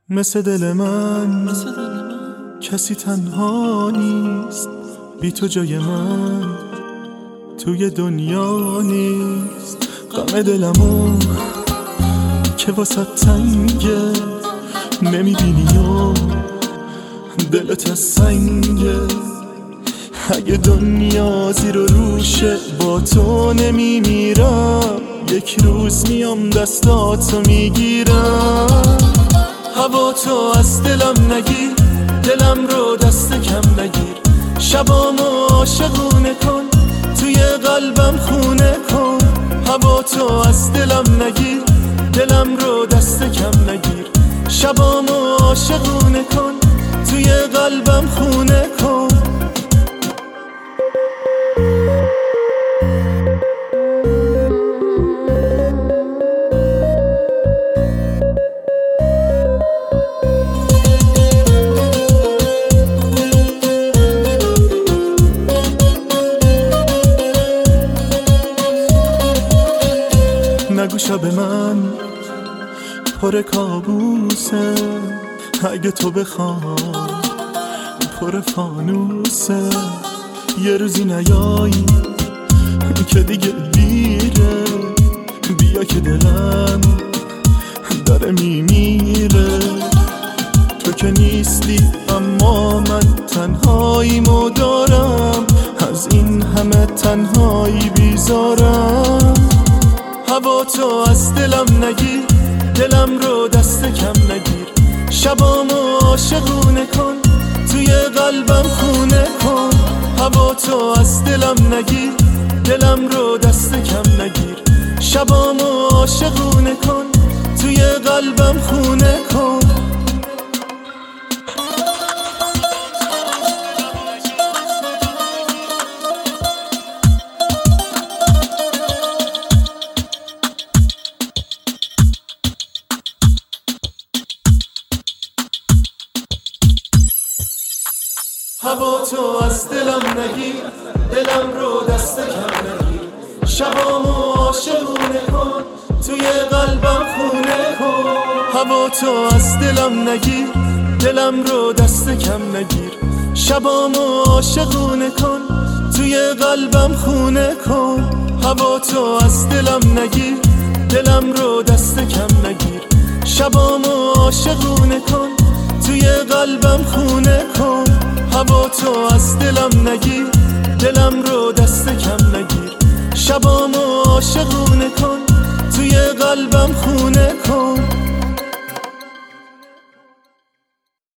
مثل دل من کسی تنها نیست، بی تو جای من توی دنیا نیست. غم دلمو که واسه تنگه، نمیبینی و دلت از سنگه. اگه دنیا زیر و روشه با تو نمیمیرم، یک روز میام دستاتو میگیرم. هوا تو از دلم نگیر، دلم رو دست کم نگیر. شبامو عاشقونه کن، توی قلبم خونه کن. هوا تو از دلم نگیر، دلم رو دست کم نگیر. شبامو عاشقونه کن، توی قلبم خونه کن. نگو شب من پر کابوسه، اگه تو بخوای پر فانوسه. یه روزی نیایی که دیگه دیره، بیا که دلم داره میمیره. تو که نیستی اما من تنهاییمو دارم، از این همه تنهایی بیزارم. هوا تو از دلم نگیر، دلم رو دست کم نگیر. شبامو عاشقونه کن، توی قلبم خونه کن. هوا تو از دلم نگیر، دلم رو دست کم نگیر. شبامو عاشقونه کن، توی قلبم خونه کن. هوا تو از دلم نگیر، دلم رو دست کم نگیر. شبامو عاشقونه کن، توی قلبم خونه کن. هوا تو از دلم نگیر، دلم رو دست کم نگیر. شبامو عاشقونه کن، توی قلبم خونه کن. هوا تو از دلم نگیر، دلم رو دست کم نگیر. شبامو عاشقونه کن، توی قلبم خونه کن. هوا تو از دلم نگیر، دلم رو دست کم نگیر. شبامو عاشقونه کن، توی قلبم خونه کن.